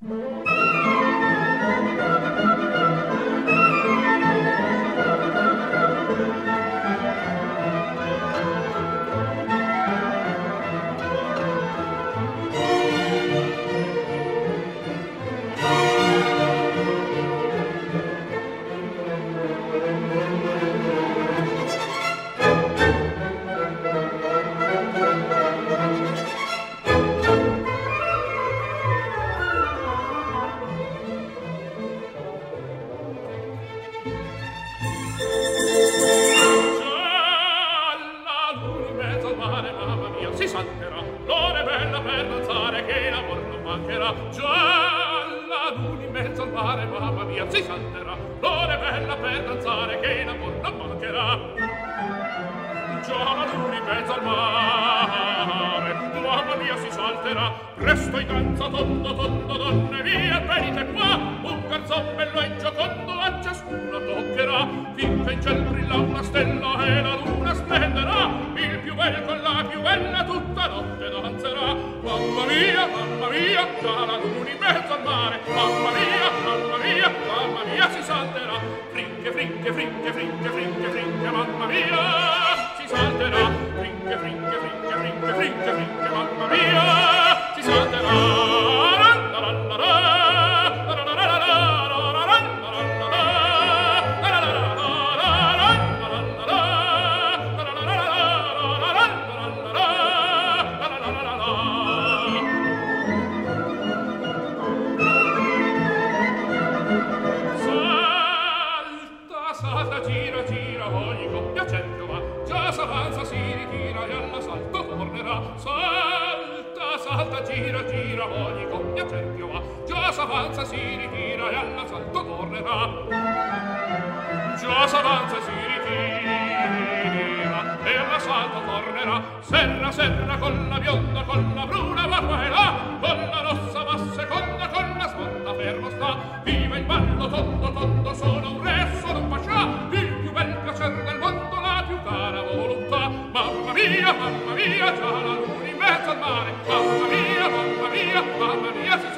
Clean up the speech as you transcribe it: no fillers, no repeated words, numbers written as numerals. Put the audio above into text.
Presto in danza tondo tondo donne via, venite qua, un garzon bello e giocondo a ciascuno toccherà, finché in ciel brilla una stella e la luna splenderà, il più bel con la più bella tutta notte danzerà. Mamma mia, già la luna in mezzo al mare, mamma mia, si salterà, frinche, frinche, frinche, frinche, frinche, frinche, mamma mia, si salterà, frinche, frinche, frinche, frinche, frinche, frinche, mamma mia. Salta, gira, gira, ogni coppia cerchio va, già s'avanza, si ritira e all'assalto tornerà. Salta, gira, gira, ogni coppia cerchio va, già s'avanza, si ritira e all'assalto tornerà. Già s'avanza, si ritira e all'assalto tornerà. Serra, serra, con la bionda, con la bruna, va qua e là, con la rossa va seconda, con la smonta fermo sta. Viva il ballo, tondo, tondo, sono un re, sono un pascià, il più bel piacer del mondo, la più cara volontà. Mamma mia, già la luna in mezzo al mare, mamma mia, si